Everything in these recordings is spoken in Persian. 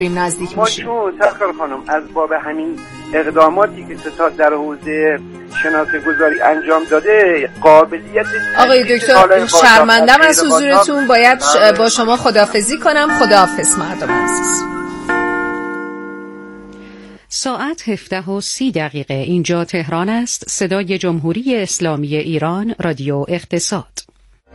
نزدیک ما میشیم. چون سرکار خانم از باب همین اقداماتی که ستاد در حوزه شناسه گذاری انجام داده قابلیت آقای دکتر شرمندم از حضورتون، باید با شما خداحافظی کنم. خداحافظ مردم عزیز. ساعت 17:30 اینجا تهران است. صدای جمهوری اسلامی ایران، رادیو اقتصاد.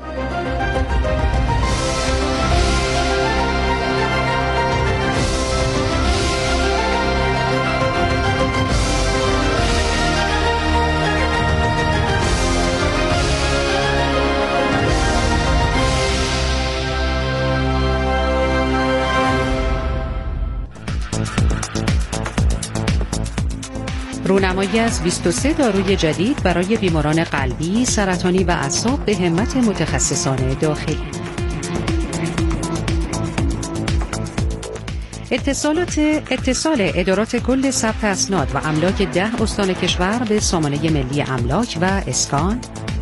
رونمایی از 23 داروی جدید برای بیماران قلبی، سرطانی و اعصاب به همت متخصصان داخلی. اتصال ادارات کل ثبت اسناد و املاک 10 استان کشور به سامانه ملی املاک و اسکان.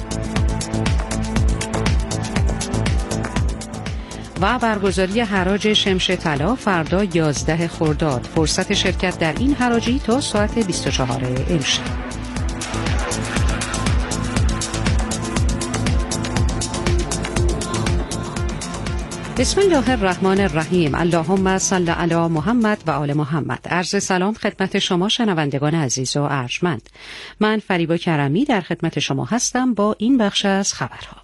و برگزاری حراج شمش طلا فردا 11 خرداد. فرصت شرکت در این حراجی تا ساعت 24 امشب. بسم الله الرحمن الرحیم. اللهم صل علی محمد و آل محمد. عرض سلام خدمت شما شنوندگان عزیز و ارجمند. من فریبا کرمی در خدمت شما هستم با این بخش از خبرها.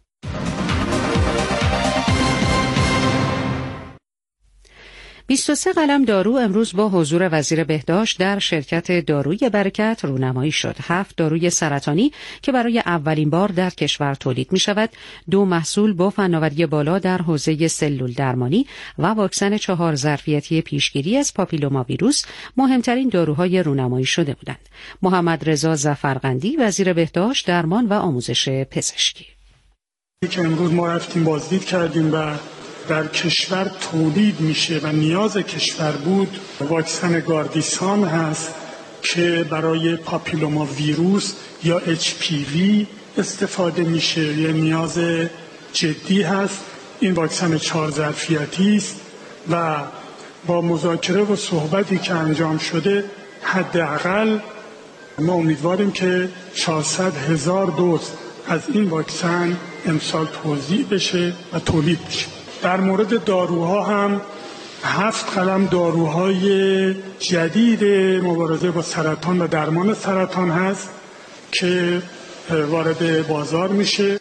23 قلم دارو امروز با حضور وزیر بهداشت در شرکت داروی برکت رونمایی شد. 7 داروی سرطانی که برای اولین بار در کشور تولید می شود، 2 محصول با فناوری بالا در حوزه سلول درمانی و واکسن 4 ظرفیتی پیشگیری از پاپیلوما ویروس مهمترین داروهای رونمایی شده بودند. محمد رضا ظفرقندی، وزیر بهداشت، درمان و آموزش پزشکی. که امروز ما رفتیم بازدید کردیم و در کشور تولید میشه و نیاز کشور بود. واکسن گاردیسان هست که برای پاپیلوما ویروس یا HPV استفاده میشه، یه نیاز جدی هست. این واکسن 4 ظرفیتی است و با مذاکره و صحبتی که انجام شده حداقل ما امیدواریم که 400,000 دوز از این واکسن امسال توزیع بشه و تولید بشه. در مورد داروها هم 7 قلم داروهای جدید مبارزه با سرطان و درمان سرطان هست که وارد بازار میشه.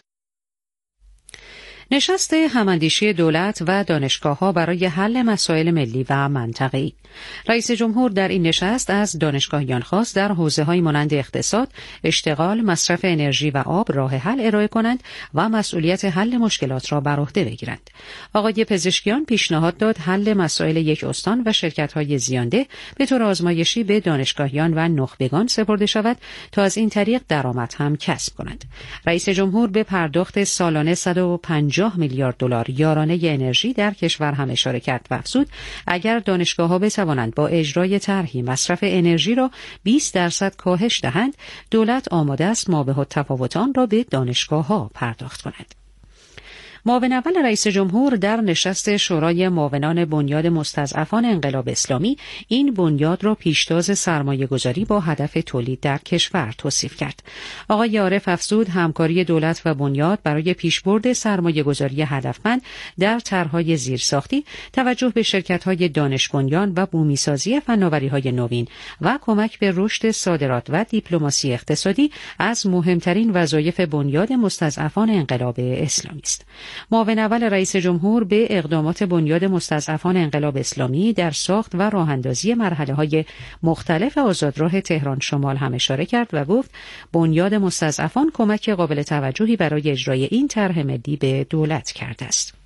نشست هماندیشی دولت و دانشگاه‌ها برای حل مسائل ملی و منطقه‌ای. رئیس جمهور در این نشست از دانشگاهیان خواست در حوزه‌های مانند اقتصاد، اشتغال، مصرف انرژی و آب راه حل ارائه کنند و مسئولیت حل مشکلات را بر عهده بگیرند. آقای پزشکیان پیشنهاد داد حل مسائل یک استان و شرکت‌های زیانده به طور آزمایشی به دانشگاهیان و نخبگان سپرده شود تا از این طریق درآمد هم کسب کنند. رئیس جمهور به پرداخت سالانه 150 میلیارد دلار یارانه انرژی در کشور هم اشاره کرد و افزود اگر دانشگاه‌ها بتوانند با اجرای طرحی مصرف انرژی را 20% کاهش دهند، دولت آماده است مابه التفاوت آن را به دانشگاه‌ها پرداخت کند. معاون اول رئیس جمهور در نشست شورای معاونان بنیاد مستضعفان انقلاب اسلامی این بنیاد را پیشتاز سرمایه‌گذاری با هدف تولید در کشور توصیف کرد. آقای عارف افزود همکاری دولت و بنیاد برای پیشبرد سرمایه‌گذاری هدفمند در طرح‌های زیرساختی، توجه به شرکت‌های دانش بنیان و بومی‌سازی فناوری‌های نوین و کمک به رشد صادرات و دیپلماسی اقتصادی از مهمترین وظایف بنیاد مستضعفان انقلاب اسلامی است. معاون اول رئیس جمهور به اقدامات بنیاد مستضعفان انقلاب اسلامی در ساخت و راهاندازی مرحله‌های مختلف آزادراه تهران شمال هم اشاره کرد و گفت بنیاد مستضعفان کمک قابل توجهی برای اجرای این طرح ملی به دولت کرده است.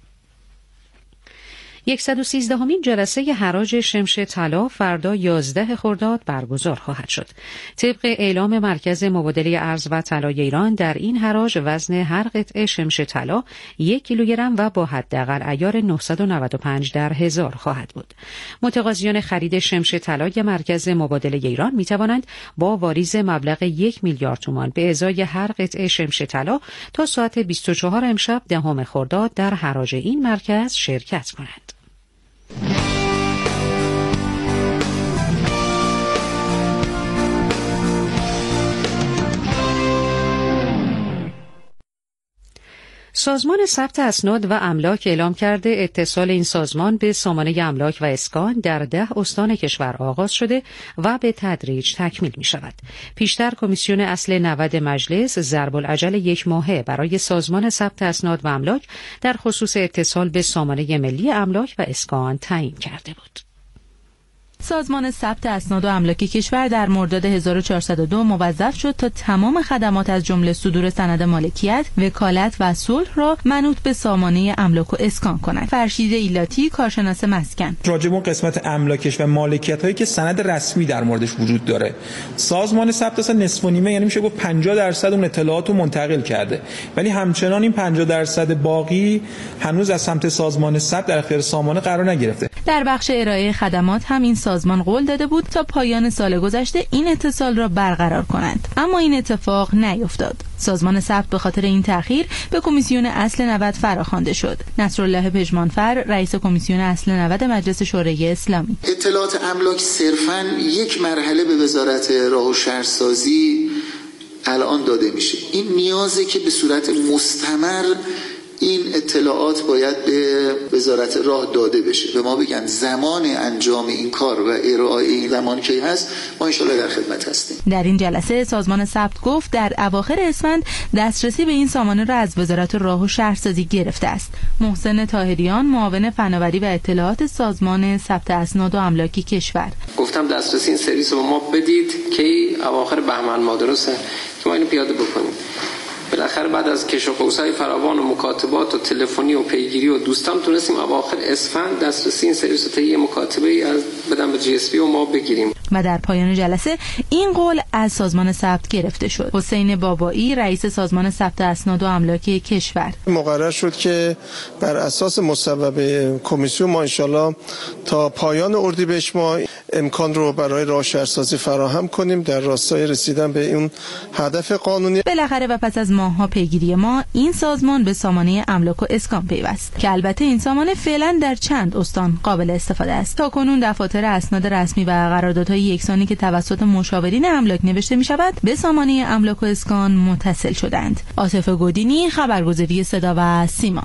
113مین جلسه حراج شمش طلا فردا 11 خرداد برگزار خواهد شد. طبق اعلام مرکز مبادله ارز و طلای ایران در این حراج وزن هر قطعه شمش طلا 1 کیلوگرم و با حداقل عیار 995 در 1000 خواهد بود. متقاضیان خرید شمش طلای مرکز مبادله ایران می توانند با واریز مبلغ 1 میلیارد تومان به ازای هر قطعه شمش طلا تا ساعت 24 امشب 10 خرداد در حراج این مرکز شرکت کنند. سازمان ثبت اسناد و املاک اعلام کرده اتصال این سازمان به سامانه املاک و اسکان در 10 استان کشور آغاز شده و به تدریج تکمیل می شود. پیشتر کمیسیون اصل 90 مجلس ضرب العجل 1 ماهه برای سازمان ثبت اسناد و املاک در خصوص اتصال به سامانه ملی املاک و اسکان تعیین کرده بود. سازمان ثبت اسناد و املاک کشور در مرداد 1402 موظف شد تا تمام خدمات از جمله صدور سند مالکیت، وکالت و صلح را منوط به سامانه املاک و اسکان کند. فرشید ایلاتی، کارشناس مسکن: راجع به قسمت املاکش و مالکیت هایی که سند رسمی در موردش وجود داره، سازمان ثبت اصلا نصف و نیمه، یعنی میشه گفت 50% اون اطلاعات رو منتقل کرده، ولی همچنان این 50% باقی هنوز از سمت سازمان ثبت در اختیار سامانه قرار نگرفته. در بخش ارائه خدمات هم این سازمان قول داده بود تا پایان سال گذشته این اتصال را برقرار کنند، اما این اتفاق نیفتاد. سازمان ثبت به خاطر این تأخیر به کمیسیون اصل 90 فراخوانده شد. نصرالله پژمانفر، رئیس کمیسیون اصل 90 مجلس شورای اسلامی: اطلاعات املاک صرفاً یک مرحله به وزارت راه و شهرسازی الان داده میشه. این نیازه که به صورت مستمر این اطلاعات باید به وزارت راه داده بشه، به ما بگن زمان انجام این کار و ارائه این زمان کی هست، ما انشالله در خدمت هستیم. در این جلسه سازمان ثبت گفت در اواخر اسفند دسترسی به این سامانه را از وزارت راه و شهرسازی گرفته است. محسن طاهریان، معاون فناوری و اطلاعات سازمان ثبت اسناد و املاک کشور: گفتم دسترسی این سرویس رو ما بدید که اواخر بهمن ما درسته که ما اینو پیاده بکنیم. بالاخره بعد از کش و قوس‌های فراوان و مکاتبات و تلفنی و پیگیری و دوستان تونستیم اواخر اسفند دسترسی این سرویس رو طی مکاتبه‌ای از بدن به GSP و ما بگیریم. و در پایان جلسه این قول از سازمان ثبت گرفته شد. حسین بابایی، رئیس سازمان ثبت اسناد و املاک کشور: مقرر شد که بر اساس مصوبه کمیسیون ما انشالله تا پایان اردیبهشت ماه امکان رو برای راه شهرسازی فراهم کنیم در راستای رسیدن به اون هدف قانونی. بالاخره و پس از ماه‌ها پیگیری ما این سازمان به سامانه املاک و اسکان پیوست که البته این سامانه فعلا در چند استان قابل استفاده است. تاکنون دفاتر اسناد رسمی و قراردادهای یکسانی که توسط مشاورین املاک نوشته می شود به سامانه املاک و اسکان متصل شدند. عاطفه گودینی، خبرگزاری صدا و سیما.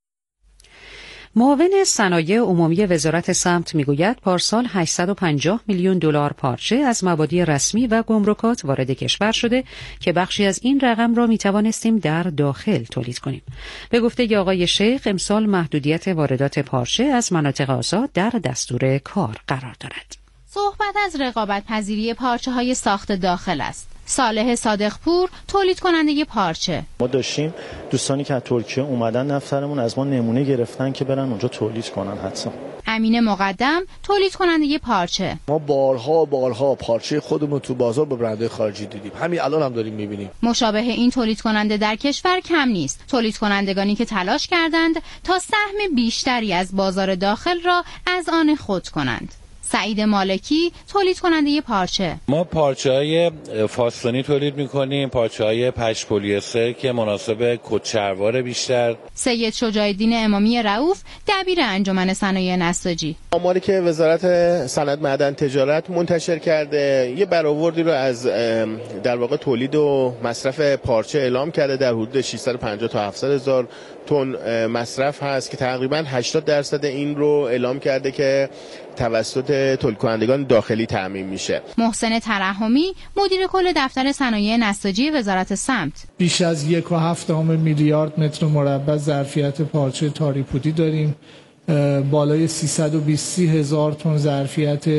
معاون صنایع عمومی وزارت سمت میگوید پارسال 850 میلیون دلار پارچه از مبادی رسمی و گمرکات وارد کشور شده که بخشی از این رقم را میتوانستیم در داخل تولید کنیم. به گفته آقای شیخ، امسال محدودیت واردات پارچه از مناطق آزاد در دستور کار قرار دارد. صحبت از رقابت پذیری پارچه های ساخت داخل است. صالح صادقپور، تولید کننده پارچه: ما داشتیم دوستانی که از ترکیه اومدن دفترمون از ما نمونه گرفتن که برن اونجا تولید کنن حتما. امین مقدم، تولید کننده پارچه: ما بارها پارچه خودمون تو بازار به برندهای خارجی دیدیم، همین الان هم داریم میبینیم. مشابه این تولید کننده در کشور کم نیست. تولید کنندگانی که تلاش کردند تا سهم بیشتری از بازار داخل را از آن خود کنند. سعید مالکی، تولید کننده پارچه: ما پارچه‌های فاستانی تولید می‌کنیم، پارچه‌های پشم پلی‌استر که مناسب کت‌شلوار بیشتر. سید شجاع‌الدین امامی رؤوف، دبیر انجمن صنایع نساجی: آماری که وزارت صنعت معدن تجارت منتشر کرده یه برآوردی رو از در واقع تولید و مصرف پارچه اعلام کرده در حدود 650 تا 700 هزار تن مصرف هست که تقریباً 80% این رو اعلام کرده که توسط تولید کنندگان داخلی تامین میشه. محسن ترحمی، مدیر کل دفتر صنایع نساجی وزارت سمت: بیش از 1.7 میلیارد متر مربع ظرفیت پارچه تاریپودی داریم. بالای 320 هزار تن ظرفیت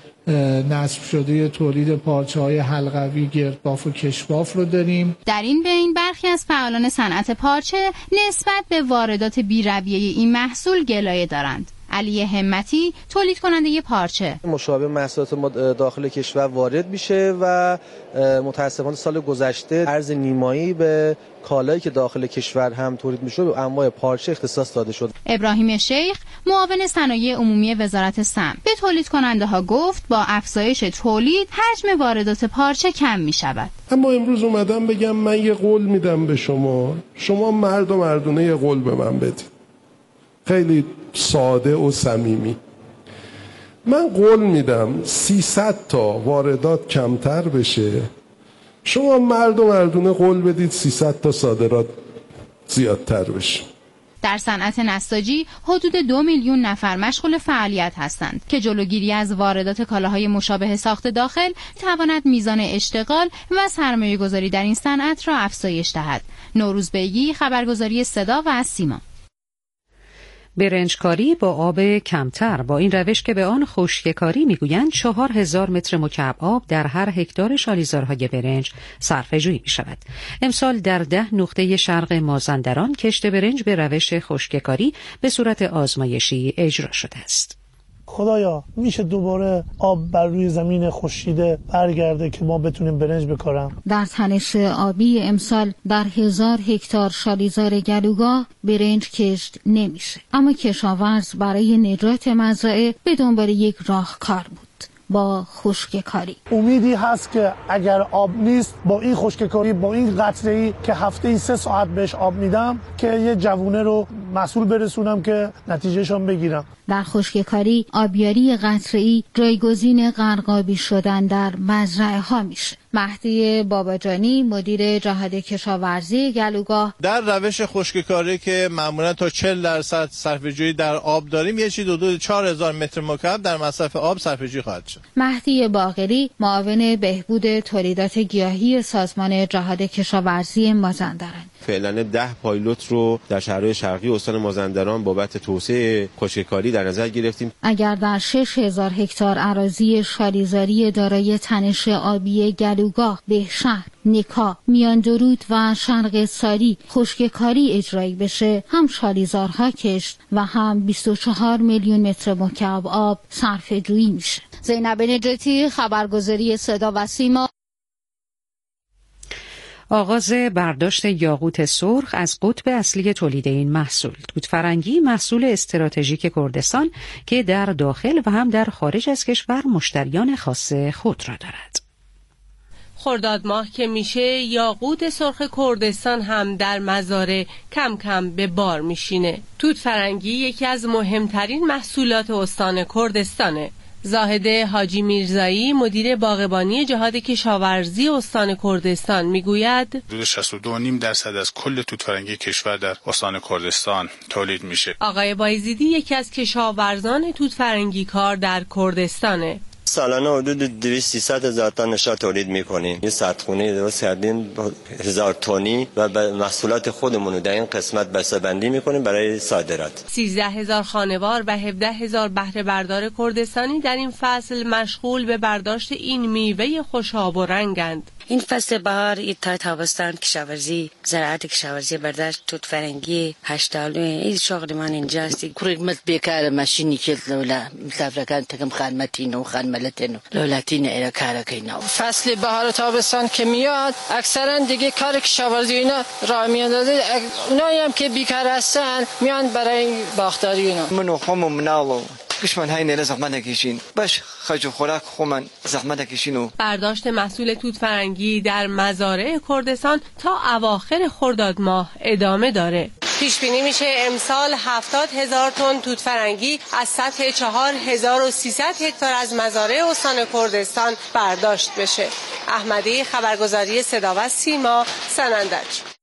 نصب شده تولید پارچه‌های حلقوی، گردباف و کشباف رو داریم. در این بین برخی از فعالان صنعت پارچه نسبت به واردات بی‌رویه این محصول گلایه دارند. علی همتی، تولید کننده پارچه: مشابه محصولات ما داخل کشور وارد میشه و متاسفانه سال گذشته ارز نیمایی به کالایی که داخل کشور هم تولید میشه به انواع پارچه اختصاص داده شد. ابراهیم شیخ، معاون صنایع عمومی وزارت سمت، به تولید کننده ها گفت با افزایش تولید حجم واردات پارچه کم میشود. اما امروز اومدم بگم من یه قول میدم به شما مرد و مردونه یه قول به من بدید، خیلی ساده و صمیمی. من قول میدم 300 تا واردات کمتر بشه، شما مرد و مردونه قول بدید 300 تا صادرات زیادتر بشه. در صنعت نساجی حدود 2 میلیون نفر مشغول فعالیت هستند که جلوگیری از واردات کالاهای مشابه ساخت داخل تواند میزان اشتغال و سرمایه‌گذاری در این صنعت را افزایش دهد. نوروز بیگی، خبرگزاری صدا و سیما. برنجکاری با آب کمتر، با این روش که به آن خشککاری میگویند 4000 متر مکعب آب در هر هکتار شالیزارهای برنج صرفه‌جویی می شود. امسال در 10 نقطه شرق مازندران کشت برنج به روش خشککاری به صورت آزمایشی اجرا شده است. خدایا میشه دوباره آب بر روی زمین خشکیده برگرده که ما بتونیم برنج بکارم. در تنش آبی امسال در 1000 هکتار شالیزار گلوگاه برنج کشت نمیشه، اما کشاورز برای نجات مزرعه به دنبال یک راهکار بود، با خشککاری. امیدی هست که اگر آب نیست با این خشککاری، با این قطره‌ای که هفته‌ای 3 ساعت بهش آب میدم که یه جوونه رو مسئول برسونم که نتیجهشون بگیرم. در خشککاری آبیاری قطره‌ای جایگزین غرقابی شدن در مزرعه ها میشه. مهدی باباجانی، مدیر جهاد کشاورزی گلوگاه: در روش خشککاری که معمولا تا 40% صرفه‌جویی در آب داریم، یه چیز حدود 4000 متر مکعب در مصرف آب صرفه‌جویی خواهد شد. مهدی باقری، معاون بهبود تولیدات گیاهی سازمان جهاد کشاورزی مازندران: فعلا 10 پایلوت رو در شهرهای شرقی استان مازندران بابت توسعه خشککاری در نظر گرفتیم. اگر در 6000 هکتار اراضی شالیزاری دارای تنش آبی گلوگاه، بهشهر، نکا، میان درود و شرق ساری خشککاری اجرایی بشه، هم شالیزارها کشت و هم 24 میلیون متر مکعب آب صرفه‌جویی میشه. زینب نجاتی، خبرگزاری صدا و سیما. آغاز برداشت یاقوت سرخ از قطب اصلی تولید این محصول. توت فرنگی محصول استراتژیک کردستان که در داخل و هم در خارج از کشور مشتریان خاص خود را دارد. خرداد ماه که میشه، یاقوت سرخ کردستان هم در مزارع کم کم به بار میشینه. توت فرنگی یکی از مهمترین محصولات استان کردستانه. زاهد حاجی میرزایی، مدیر باغبانی جهاد کشاورزی استان کردستان میگوید: حدود 62.5% از کل توت فرنگی کشور در استان کردستان تولید میشه. آقای بایزیدی یکی از کشاورزان توت فرنگی کار در کردستانه. سالانه حدود 200-300 هزار تن نشا تولید میکنیم. یه سردخونه درست کردیم 1000 تنی و به محصولات خودمون رو در این قسمت بسته‌بندی میکنیم برای صادرات. 13000 خانوار و 17000 بهره بردار کردستانی در این فصل مشغول به برداشت این میوه خوشاب و رنگند. این فصل بهار، این تابستان کشاورزی، زراعت کشاورزی برداشت توت فرنگی 8 این شغل من اینجاست. خدمت بیکار ماشینی که لولا مسافرکان تکم خدمتین و خدمتین لولاتین اینا کار کینا. فصل بهار و تابستان که میاد اکثرا دیگه کار کشاورزی اینا راه میاندازه. اونایی هم که بیکار هستن میان برای باغداری اینا. منو خمم منالو کشمن های نیله زحمت نکشین باش خرج و خوراک خومن زحمت نکشینو. برداشت محصول توت فرنگی در مزارع کردستان تا اواخر خرداد ماه ادامه داره. پیش بینی میشه امسال 70,000 تن توت فرنگی از سطح 4300 هکتار از مزارع استان کردستان برداشت بشه. احمدی، خبرگزاری صدا و سیما، سنندج.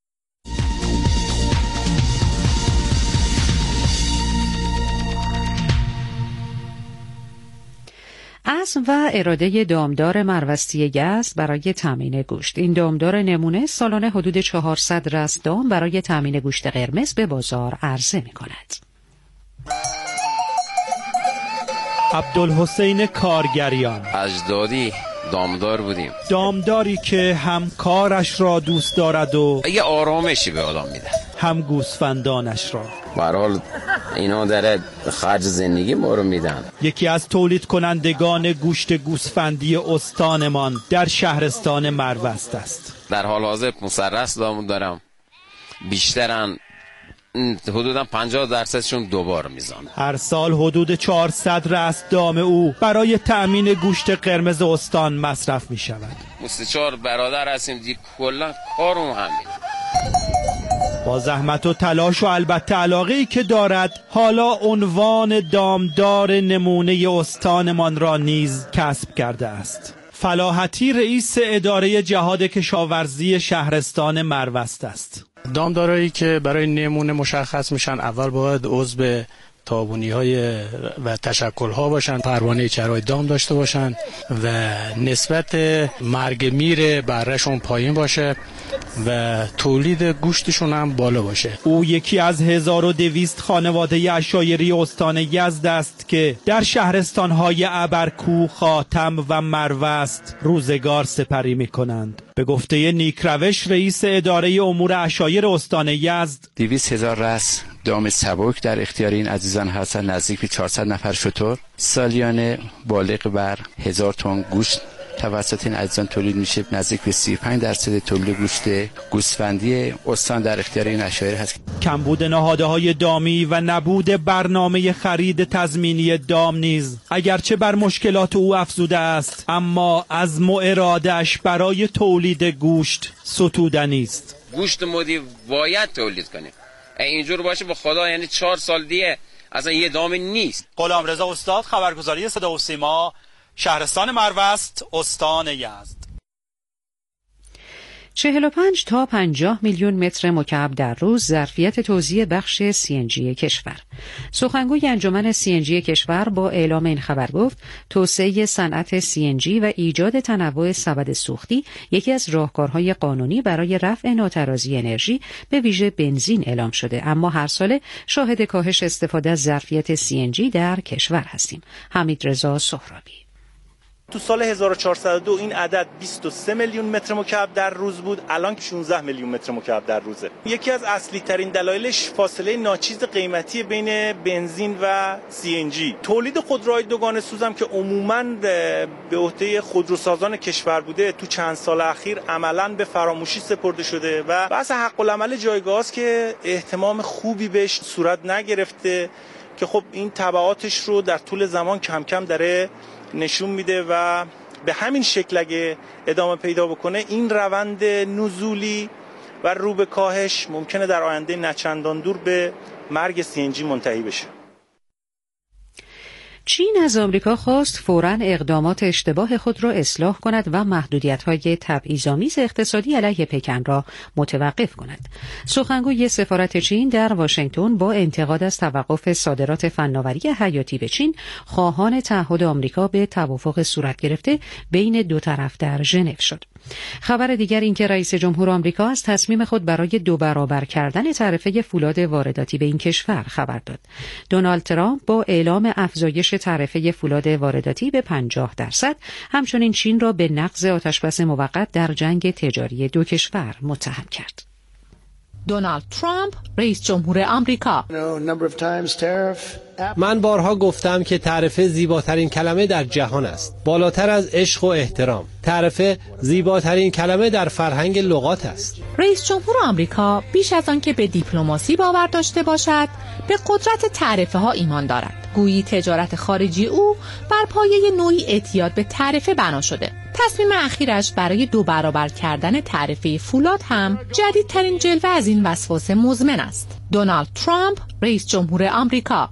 عزم و اراده دامدار مروستی یزد برای تامین گوشت. این دامدار نمونه سالانه حدود 400 رست دام برای تامین گوشت قرمز به بازار عرضه می کند. عبدالحسین کارگریان: اجدادی دامدار بودیم. دامداری که هم کارش را دوست دارد و یه آرامشی به آدم میده، هم گوسفندانش را. به هر حال اینا در خرج زندگی ما رو میدن. یکی از تولید کنندگان گوشت گوسفندی استانمان در شهرستان مروست است. در حال حاضر 500 رست دام دارم، بیشترن حدوداً 50% دوبار میزنن. هر سال حدود 400 رست دام او برای تأمین گوشت قرمز استان مصرف می شود. مستچار برادر هستیم دیگه، کلا کارم همین. با زحمت و تلاش و البته علاقه‌ای که دارد، حالا عنوان دامدار نمونه استانمان را نیز کسب کرده است. فلاحتی رئیس اداره جهاد کشاورزی شهرستان مروست است. دامدارایی که برای نمونه مشخص میشن اول باید عضو تابونی‌های و تشکل‌ها باشن، پروانه چرای دام داشته باشن و نسبت مرگ میر برهشون پایین باشه و تولید گوشتشون هم بالا باشه. او یکی از 1200 خانواده عشایری استان یزد است که در شهرستان‌های ابرکوه، خاتم و مروست روزگار سپری می‌کنند. به گفته نیک روش رئیس اداره امور عشایر استان یزد، 200,000 رأس دام سبک در اختیار این عزیزان هستند، نزدیک به 400 نفر شتر. سالیانه بالغ بر 1000 تن گوشت توسط این عزیزان تولید میشه. نزدیک به 35% تولید گوشت گوسفندی استان در اختیار این عشایر هست. کمبود نهادهای دامی و نبود برنامه خرید تضمینی دام نیز اگرچه بر مشکلات او افزوده است، اما عزم و اراده‌اش برای تولید گوشت ستودنی است. گوشت مودی باید تولید کنیم. اینجور باشه به خدا یعنی 4 سال دیگه اصلا یه دام نیست. غلامرضا استاد، خبرگزاری صدا و سیما، شهرستان مروست، استان یزد. 45 تا 50 میلیون متر مکعب در روز ظرفیت توزیع بخش CNG کشور. سخنگوی انجمن CNG کشور با اعلام این خبر گفت توسعه صنعت CNG و ایجاد تنوع سبد سوختی یکی از راهکارهای قانونی برای رفع ناترازی انرژی به ویژه بنزین اعلام شده، اما هر ساله شاهد کاهش استفاده از ظرفیت CNG در کشور هستیم. حمیدرضا سهرابی: تو سال 1402 این عدد 23 میلیون متر مکعب در روز بود، الان 16 میلیون متر مکعب در روزه. یکی از اصلی ترین دلایلش فاصله ناچیز قیمتی بین بنزین و CNG. تولید خودروهای دوگانه سوزم که عموماً به عهده خودروسازان کشور بوده، تو چند سال اخیر عملاً به فراموشی سپرده شده و بحث حق العمل جایگاه است که اهتمام خوبی بهش صورت نگرفته که خب این تبعاتش رو در طول زمان کم کم داره نشون میده و به همین شکل اگه ادامه پیدا بکنه این روند نزولی و رو به کاهش ممکنه در آینده نچندان دور به مرگ CNG منتهی بشه. چین از آمریکا خواست فوراً اقدامات اشتباه خود را اصلاح کند و محدودیت‌های تبعیض‌آمیز اقتصادی علیه پکن را متوقف کند. سخنگوی سفارت چین در واشنگتن با انتقاد از توقف صادرات فناوری حیاتی به چین، خواهان تعهد آمریکا به توافق صورت گرفته بین دو طرف در ژنو شد. خبر دیگر این که رئیس جمهور آمریکا از تصمیم خود برای 2 برابر کردن تعرفه فولاد وارداتی به این کشور خبر داد. دونالد ترامپ با اعلام افزایش تعرفه فولاد وارداتی به 50% همچنین چین را به نقض آتشبس موقت در جنگ تجاری دو کشور متهم کرد. دونالد ترامپ، رئیس جمهور آمریکا: من بارها گفتم که تعرفه زیباترین کلمه در جهان است، بالاتر از عشق و احترام. تعرفه زیباترین کلمه در فرهنگ لغات است. رئیس جمهور آمریکا بیش از آن که به دیپلماسی باور داشته باشد، به قدرت تعرفه ها ایمان دارد. گویی تجارت خارجی او بر پایه نوعی اعتیاد به تعرفه بنا شده. تصمیم اخیرش برای 2 برابر کردن تعرفه فولاد هم جدیدترین جلوه از این وسواس مزمن است. دونالد ترامپ، رئیس جمهور آمریکا: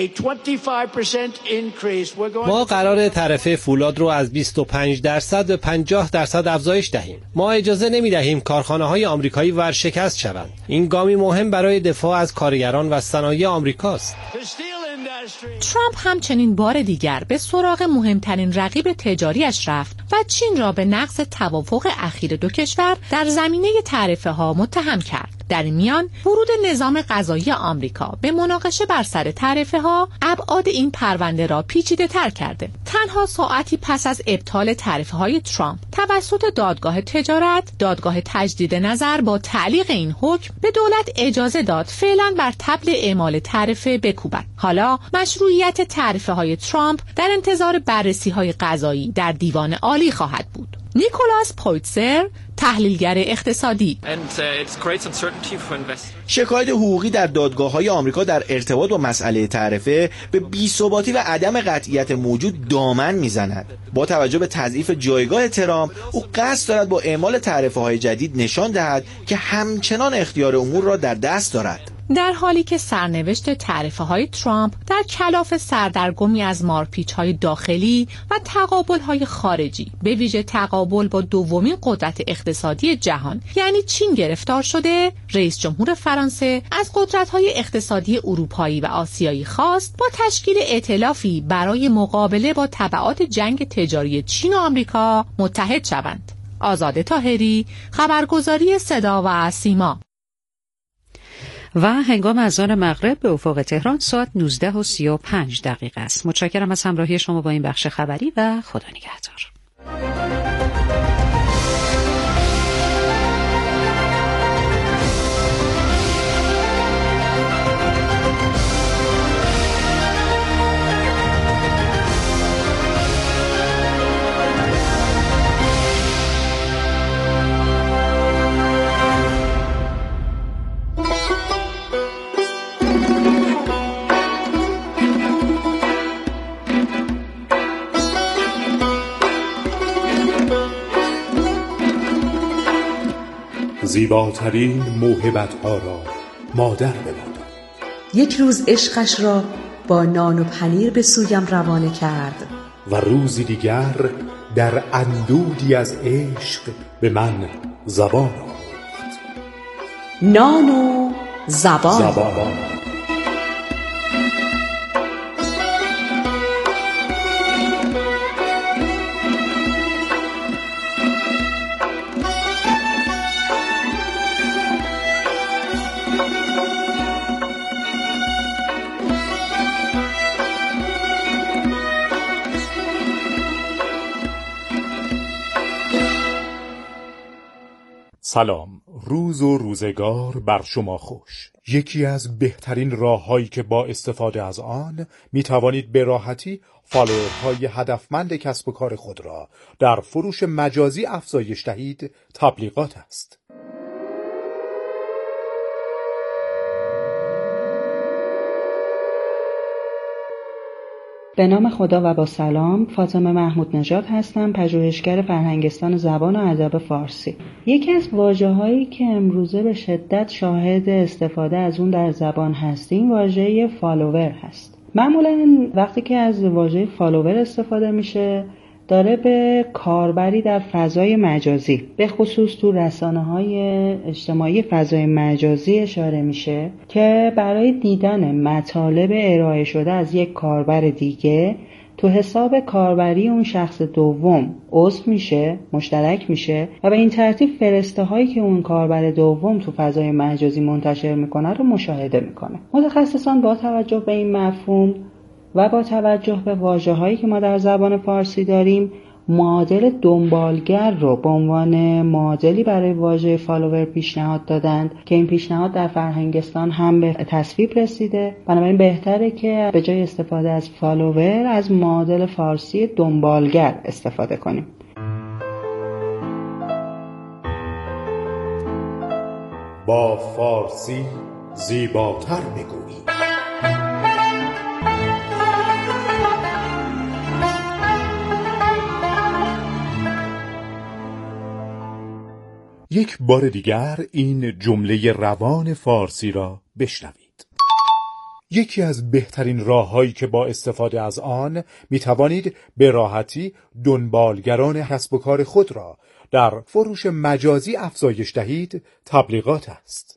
ما قرار تعرفه فولاد رو از 25% به 50% افزایش دهیم. ما اجازه نمی دهیم کارخانه های آمریکایی ورشکست شوند. این گامی مهم برای دفاع از کارگران و صنایع آمریکاست. ترامپ همچنین بار دیگر به سراغ مهمترین رقیب تجاریش رفت و چین را به نقض توافق اخیر دو کشور در زمینه تعرفه ها متهم کرد. در این میان ورود نظام غذایی آمریکا به مناقشه بر سر تعرفه ها ابعاد این پرونده را پیچیده تر کرده. تنها ساعتی پس از ابطال تعرفه های ترامپ توسط دادگاه تجارت، دادگاه تجدید نظر با تعلیق این حکم به دولت اجازه داد فعلا بر طبل اعمال تعرفه بکوبد. حالا مشروعیت تعرفه های ترامپ در انتظار بررسی های قضایی در دیوان عالی خواهد بود. نیکولاس پویتزر، تحلیلگر اقتصادی: شکایت حقوقی در دادگاه‌های آمریکا در ارتباط با مسئله تعرفه به بی‌ثباتی و عدم قطعیت موجود دامن میزند. با توجه به تضعیف جایگاه ترامپ، او قصد دارد با اعمال تعرفه‌های جدید نشان دهد که همچنان اختیار امور را در دست دارد. در حالی که سرنوشت تعرفه‌های ترامپ در کلاف سردرگمی از مارپیچ‌های داخلی و تقابل‌های خارجی، به ویژه تقابل با دومین قدرت اقتصادی جهان یعنی چین گرفتار شده، رئیس جمهور فرانسه از قدرت‌های اقتصادی اروپایی و آسیایی خواست با تشکیل ائتلافی برای مقابله با تبعات جنگ تجاری چین و آمریکا متحد شوند. آزاده طاهری، خبرگزاری صدا و سیما. و هنگام اذان مغرب به افق تهران ساعت 19:35 است. متشکرم از همراهی شما با این بخش خبری و خدا نگهدار. زیباترین موهبت‌ها را مادر بماند. یک روز عشقش را با نان و پنیر به سویم روانه کرد و روزی دیگر در اندودی از عشق به من زبان آموخت. نان و زبان. سلام، روز و روزگار بر شما خوش. یکی از بهترین راه‌هایی که با استفاده از آن می توانید به راحتی فالوورهای هدفمند کسب و کار خود را در فروش مجازی افزایش دهید تبلیغات است. به نام خدا و با سلام، فاطمه محمود نژاد هستم، پژوهشگر فرهنگستان زبان و ادب فارسی. یکی از واژه‌هایی که امروزه به شدت شاهد استفاده از اون در زبان هستیم واژه فالوور هست. معمولاً وقتی که از واژه فالوور استفاده میشه داره به کاربری در فضای مجازی، به خصوص تو رسانه‌های اجتماعی فضای مجازی اشاره میشه که برای دیدن مطالب ارائه شده از یک کاربر دیگه تو حساب کاربری اون شخص دوم عضو میشه، مشترک میشه و به این ترتیب فرسته هایی که اون کاربر دوم تو فضای مجازی منتشر میکنه رو مشاهده میکنه. متخصصان با توجه به این مفهوم و با توجه به واژه‌هایی که ما در زبان فارسی داریم، معادل دنبالگر رو به عنوان معادلی برای واژه فالوور پیشنهاد دادند که این پیشنهاد در فرهنگستان هم به تصویب رسیده. بنابراین بهتره که به جای استفاده از فالوور از معادل فارسی دنبالگر استفاده کنیم. با فارسی زیباتر بگویی. یک بار دیگر این جمله روان فارسی را بشنوید. یکی از بهترین راه‌هایی که با استفاده از آن می توانید به راحتی دنبالگران کسب و کار خود را در فروش مجازی افزایش دهید تبلیغات است.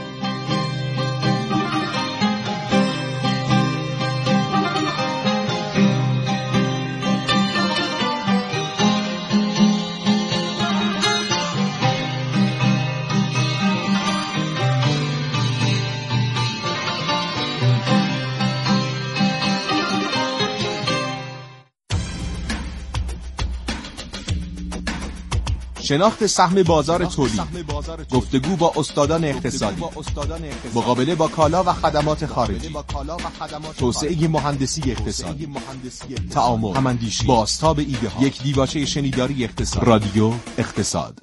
شناخت سهم بازار تولید، گفتگو با استادان اقتصادی، مقابله با کالا و خدمات خارجی، توسعه مهندسی اقتصادی، تعامل، هماندیشی، بازتاب ایده ها، یک دیباچه شنیداری اقتصاد، رادیو اقتصاد.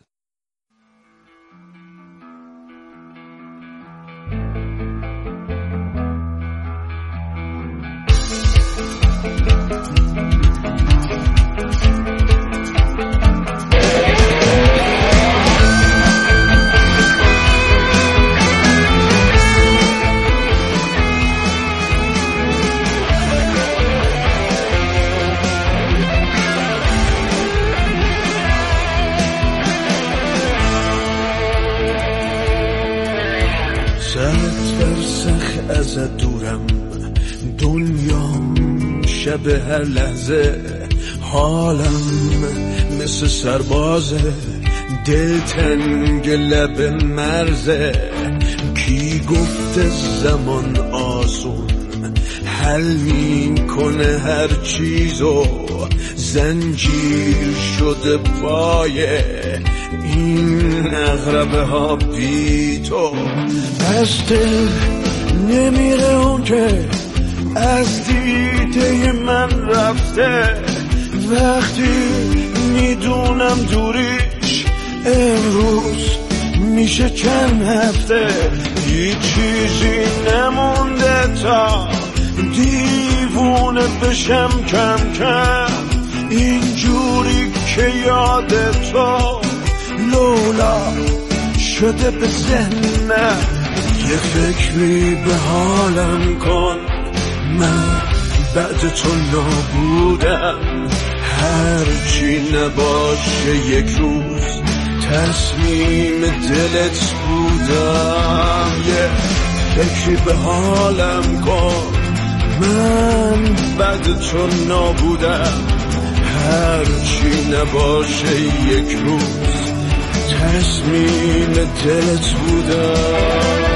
شب هر لحظه حالم مثل سربازه، دلتنگ لب مرزه. کی گفته زمان آسون حل میکنه هر چیزو، زنجیر شده پای این اغربه ها بی تو. از دل نمیره اون که از دیده من رفته، وقتی میدونم دوریش امروز میشه چند هفته. هیچ چیزی نمونده تا دیوونه بشم کم کم، اینجوری که یاد تو لولا شده به ذهنم. یه فکری به حالم کن، من بعد تو نابودم. هرچی نباشه یک روز تصمیم دلت بودم. یه فکری به حالم کن، من بعد تو نابودم. هرچی نباشه یک روز تصمیم دلت بودم.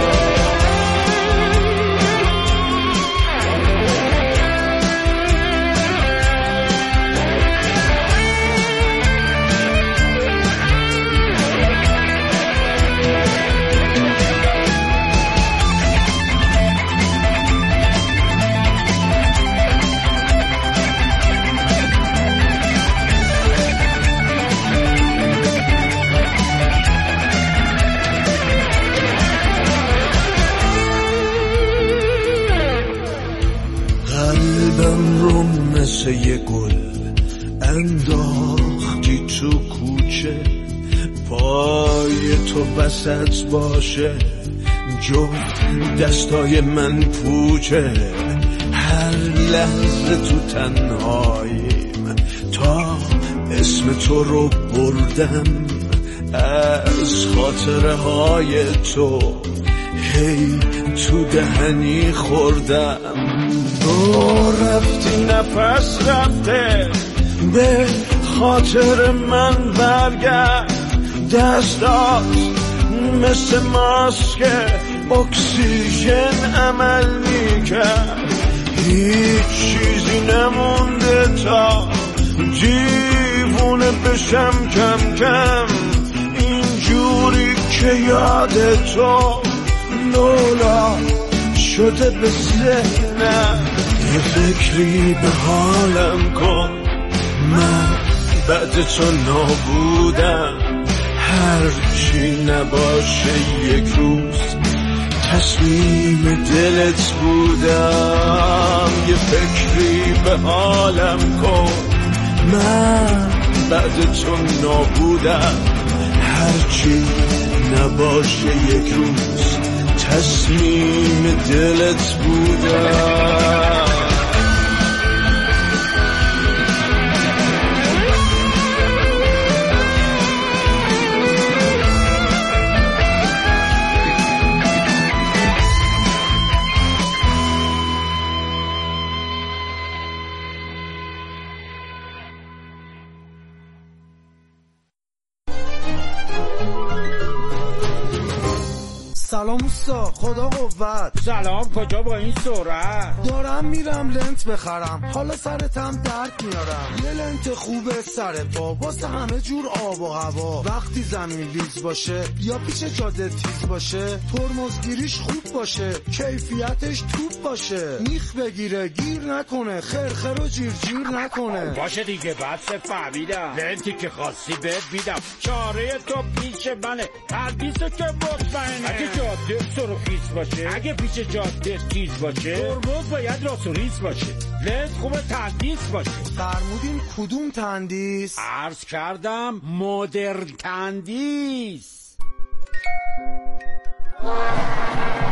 مثل یه گل انداختی تو کوچه، پای تو وسط باشه جفت دستای من پوچه. هر لحظه تو تنهاییم تا اسم تو رو بردم، از خاطره های تو هی تو دهنی خوردم. تو رفتی نفس رفته، به خاطر من برگرد. دستات مثل ماسک اکسیژن عمل میکرد. هیچ چیزی نمونده تا دیوونه بشم کم کم، اینجوری که یاد تو لولا شده به ذهنم. یه فکری به حالم کن، من بعد تو نابودم. هرچی نباشه یک روز تصمیم دلت بودم. یه فکری به حالم کن، من بعد تو نابودم. هرچی نباشه یک روز تصمیم دلت بودم. سلام اوستا، خدا قوت. سلام، کجا با این سرعت؟ دارم میرم لنت بخرم، حالا سرتم درد میارم. یه لنت خوبه سر پا واسه همه جور آب و هوا. وقتی زمین لیز باشه یا پیش جاده تیز باشه، ترمزگیریش خوب باشه، کیفیتش توپ باشه. میخ بگیره گیر نکنه، خرخر و جیر نکنه. باشه دیگه، بس فهمیدم. لنتی که خواستی بهت میدم، چاره تو پیش منه، تلبیسو که مطمئنه. اگه جاده سرخیز باشه، اگه پیش جاده تیز باشه، ترمز باید راست و ریز باشه. لنت خوبه تندیس باشه. فرمودین کدوم تندیس؟ عرض کردم مدرن تندیس.